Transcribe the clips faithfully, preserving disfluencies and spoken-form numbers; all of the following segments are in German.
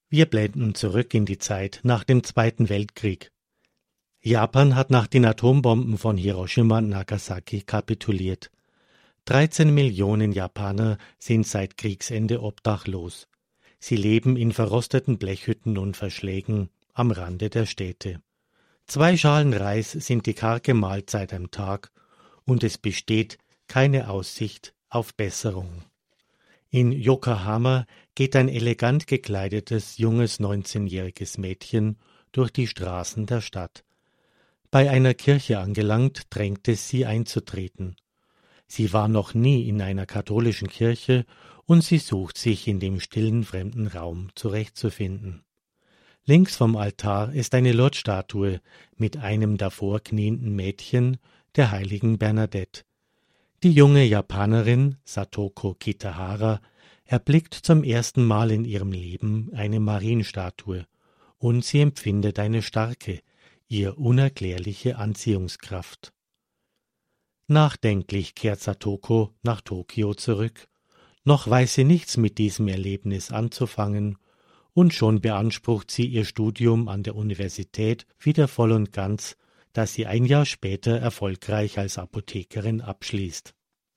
Wir blenden zurück in die Zeit nach dem Zweiten Weltkrieg. Japan hat nach den Atombomben von Hiroshima und Nagasaki kapituliert. dreizehn Millionen Japaner sind seit Kriegsende obdachlos. Sie leben in verrosteten Blechhütten und Verschlägen am Rande der Städte. Zwei Schalen Reis sind die karge Mahlzeit am Tag und es besteht keine Aussicht auf Besserung. In Yokohama geht ein elegant gekleidetes, junges neunzehnjähriges Mädchen durch die Straßen der Stadt. Bei einer Kirche angelangt, drängt es sie einzutreten. Sie war noch nie in einer katholischen Kirche und sie sucht sich in dem stillen fremden Raum zurechtzufinden. Links vom Altar ist eine Lourdes-Statue mit einem davor knienden Mädchen, der heiligen Bernadette. Die junge Japanerin Satoko Kitahara erblickt zum ersten Mal in ihrem Leben eine Marienstatue und sie empfindet eine starke, ihr unerklärliche Anziehungskraft. Nachdenklich kehrt Satoko nach Tokio zurück. Noch weiß sie nichts mit diesem Erlebnis anzufangen und schon beansprucht sie ihr Studium an der Universität wieder voll und ganz, das sie ein Jahr später erfolgreich als Apothekerin abschließt.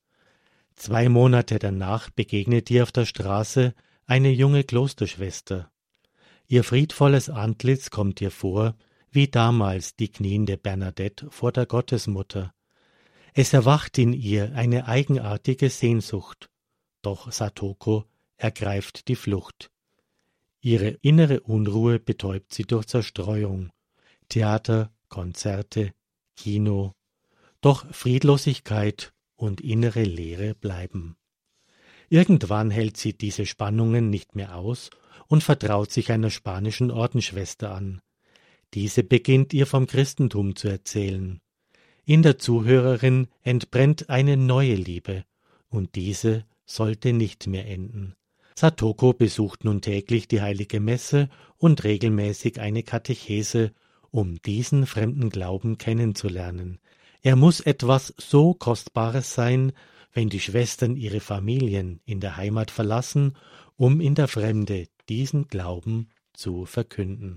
Zwei Monate danach begegnet ihr auf der Straße eine junge Klosterschwester. Ihr friedvolles Antlitz kommt ihr vor, wie damals die kniende Bernadette vor der Gottesmutter. Es erwacht in ihr eine eigenartige Sehnsucht, doch Satoko ergreift die Flucht. Ihre innere Unruhe betäubt sie durch Zerstreuung, Theater, Konzerte, Kino, doch Friedlosigkeit und innere Leere bleiben. Irgendwann hält sie diese Spannungen nicht mehr aus und vertraut sich einer spanischen Ordensschwester an. Diese beginnt ihr vom Christentum zu erzählen. In der Zuhörerin entbrennt eine neue Liebe, und diese sollte nicht mehr enden. Satoko besucht nun täglich die heilige Messe und regelmäßig eine Katechese, um diesen fremden Glauben kennenzulernen. Er muss etwas so Kostbares sein, wenn die Schwestern ihre Familien in der Heimat verlassen, um in der Fremde diesen Glauben zu verkünden.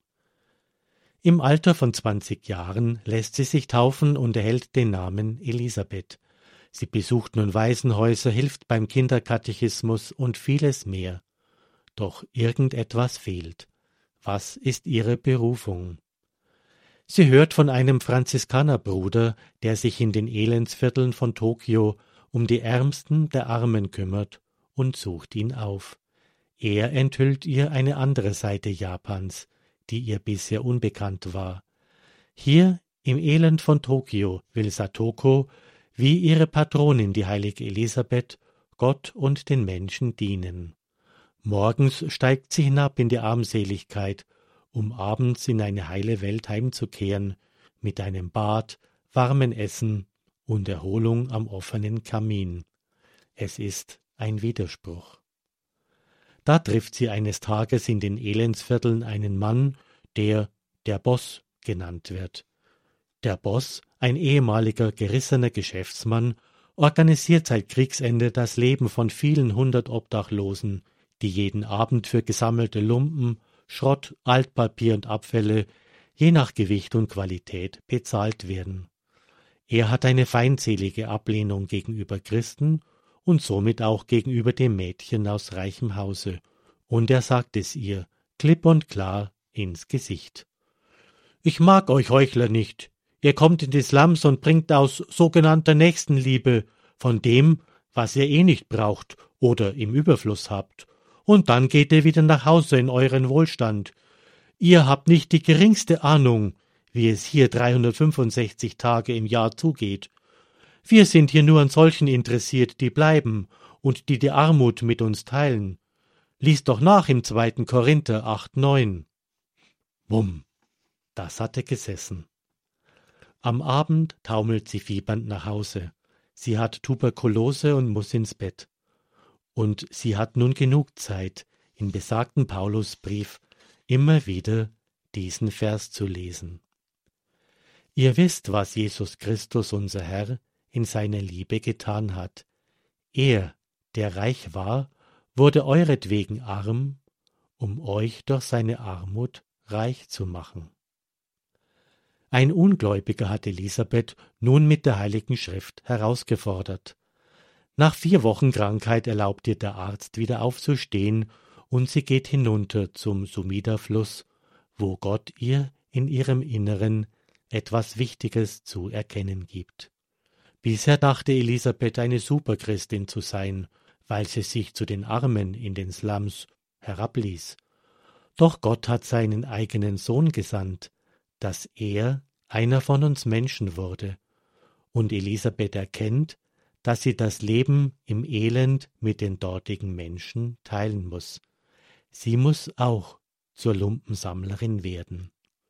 Im Alter von zwanzig Jahren lässt sie sich taufen und erhält den Namen Elisabeth. Sie besucht nun Waisenhäuser, hilft beim Kinderkatechismus und vieles mehr. Doch irgendetwas fehlt. Was ist ihre Berufung? Sie hört von einem Franziskanerbruder, der sich in den Elendsvierteln von Tokio um die Ärmsten der Armen kümmert, und sucht ihn auf. Er enthüllt ihr eine andere Seite Japans, die ihr bisher unbekannt war. Hier im Elend von Tokio will Satoko, wie ihre Patronin die heilige Elisabeth, Gott und den Menschen dienen. Morgens steigt sie hinab in die Armseligkeit, um abends in eine heile Welt heimzukehren, mit einem Bad, warmem Essen und Erholung am offenen Kamin. Es ist ein Widerspruch. Da trifft sie eines Tages in den Elendsvierteln einen Mann, der der Boss genannt wird. Der Boss, ein ehemaliger gerissener Geschäftsmann, organisiert seit Kriegsende das Leben von vielen hundert Obdachlosen, die jeden Abend für gesammelte Lumpen, Schrott, Altpapier und Abfälle, je nach Gewicht und Qualität, bezahlt werden. Er hat eine feindselige Ablehnung gegenüber Christen und somit auch gegenüber dem Mädchen aus reichem Hause, und er sagt es ihr, klipp und klar, ins Gesicht. »Ich mag euch Heuchler nicht. Ihr kommt in die Slums und bringt aus sogenannter Nächstenliebe von dem, was ihr eh nicht braucht oder im Überfluss habt. Und dann geht ihr wieder nach Hause in euren Wohlstand. Ihr habt nicht die geringste Ahnung, wie es hier dreihundertfünfundsechzig Tage im Jahr zugeht. Wir sind hier nur an solchen interessiert, die bleiben und die die Armut mit uns teilen. Lies doch nach im zweiten Korinther acht neun. Wumm, das hatte gesessen. Am Abend taumelt sie fiebernd nach Hause. Sie hat Tuberkulose und muss ins Bett. Und sie hat nun genug Zeit, in besagten Paulusbrief immer wieder diesen Vers zu lesen. Ihr wisst, was Jesus Christus, unser Herr, in seiner Liebe getan hat. Er, der reich war, wurde euretwegen arm, um euch durch seine Armut reich zu machen. Ein Ungläubiger hat Elisabeth nun mit der Heiligen Schrift herausgefordert. Nach vier Wochen Krankheit erlaubt ihr der Arzt wieder aufzustehen und sie geht hinunter zum Sumida-Fluss, wo Gott ihr in ihrem Inneren etwas Wichtiges zu erkennen gibt. Bisher dachte Elisabeth, eine Superchristin zu sein, weil sie sich zu den Armen in den Slums herabließ. Doch Gott hat seinen eigenen Sohn gesandt, dass er einer von uns Menschen wurde. Und Elisabeth erkennt, dass sie das Leben im Elend mit den dortigen Menschen teilen muss. Sie muss auch zur Lumpensammlerin werden.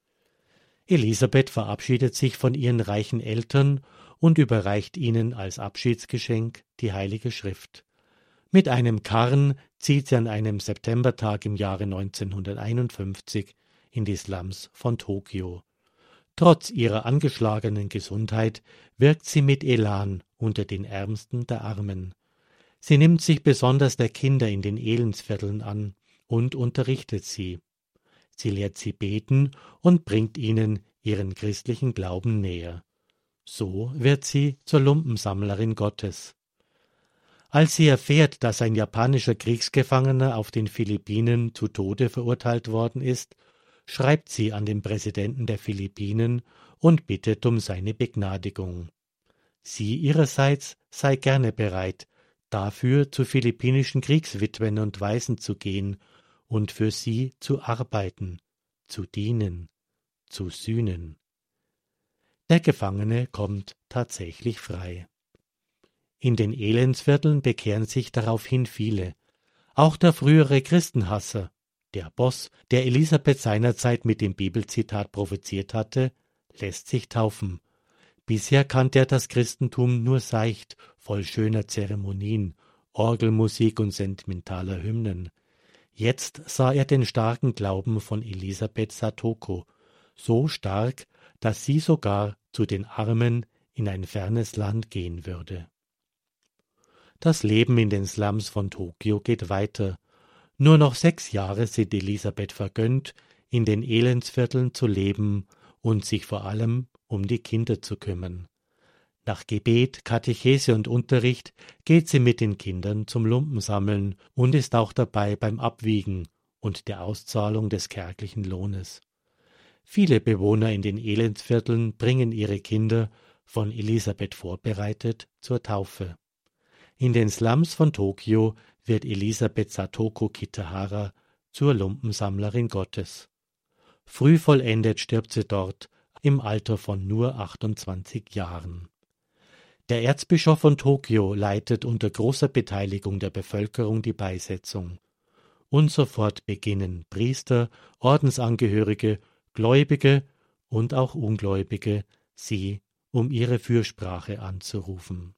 Elisabeth verabschiedet sich von ihren reichen Eltern und überreicht ihnen als Abschiedsgeschenk die Heilige Schrift. Mit einem Karren zieht sie an einem Septembertag im Jahre neunzehnhunderteinundfünfzig in die Slums von Tokio. Trotz ihrer angeschlagenen Gesundheit wirkt sie mit Elan unter den Ärmsten der Armen. Sie nimmt sich besonders der Kinder in den Elendsvierteln an und unterrichtet sie. Sie lehrt sie beten und bringt ihnen ihren christlichen Glauben näher. So wird sie zur Lumpensammlerin Gottes. Als sie erfährt, dass ein japanischer Kriegsgefangener auf den Philippinen zu Tode verurteilt worden ist, schreibt sie an den Präsidenten der Philippinen und bittet um seine Begnadigung. Sie ihrerseits sei gerne bereit, dafür zu philippinischen Kriegswitwen und Waisen zu gehen und für sie zu arbeiten, zu dienen, zu sühnen. Der Gefangene kommt tatsächlich frei. In den Elendsvierteln bekehren sich daraufhin viele. Auch der frühere Christenhasser, der Boss, der Elisabeth seinerzeit mit dem Bibelzitat provoziert hatte, lässt sich taufen. Bisher kannte er das Christentum nur seicht, voll schöner Zeremonien, Orgelmusik und sentimentaler Hymnen. Jetzt sah er den starken Glauben von Elisabeth Satoko, so stark, dass sie sogar zu den Armen in ein fernes Land gehen würde. Das Leben in den Slums von Tokio geht weiter. Nur noch sechs Jahre sind Elisabeth vergönnt, in den Elendsvierteln zu leben und sich vor allem um die Kinder zu kümmern. Nach Gebet, Katechese und Unterricht geht sie mit den Kindern zum Lumpensammeln und ist auch dabei beim Abwiegen und der Auszahlung des kärglichen Lohnes. Viele Bewohner in den Elendsvierteln bringen ihre Kinder, von Elisabeth vorbereitet, zur Taufe. In den Slums von Tokio wird Elisabeth Satoko Kitahara zur Lumpensammlerin Gottes. Früh vollendet stirbt sie dort, im Alter von nur achtundzwanzig Jahren. Der Erzbischof von Tokio leitet unter großer Beteiligung der Bevölkerung die Beisetzung. Und sofort beginnen Priester, Ordensangehörige, Gläubige und auch Ungläubige, sie um ihre Fürsprache anzurufen.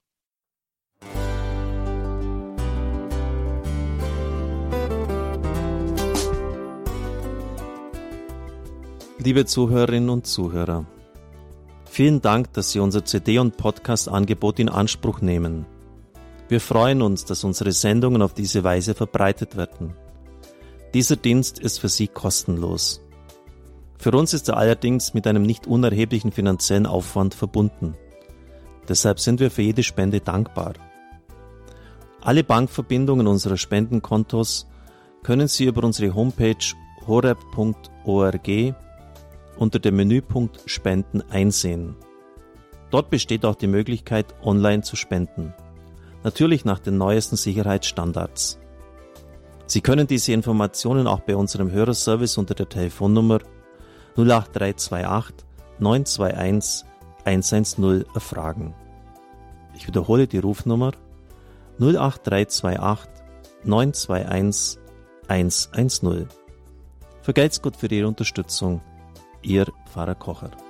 Liebe Zuhörerinnen und Zuhörer, vielen Dank, dass Sie unser C D- und Podcast-Angebot in Anspruch nehmen. Wir freuen uns, dass unsere Sendungen auf diese Weise verbreitet werden. Dieser Dienst ist für Sie kostenlos. Für uns ist er allerdings mit einem nicht unerheblichen finanziellen Aufwand verbunden. Deshalb sind wir für jede Spende dankbar. Alle Bankverbindungen unserer Spendenkontos können Sie über unsere Homepage horeb punkt org unter dem Menüpunkt Spenden einsehen. Dort besteht auch die Möglichkeit, online zu spenden. Natürlich nach den neuesten Sicherheitsstandards. Sie können diese Informationen auch bei unserem Hörerservice unter der Telefonnummer null acht drei zwei acht neun zwei eins eins eins null erfragen. Ich wiederhole die Rufnummer null acht drei zwei acht neun zwei eins eins eins null. Vergelt's Gott für Ihre Unterstützung. Ihr Pfarrer Kocher.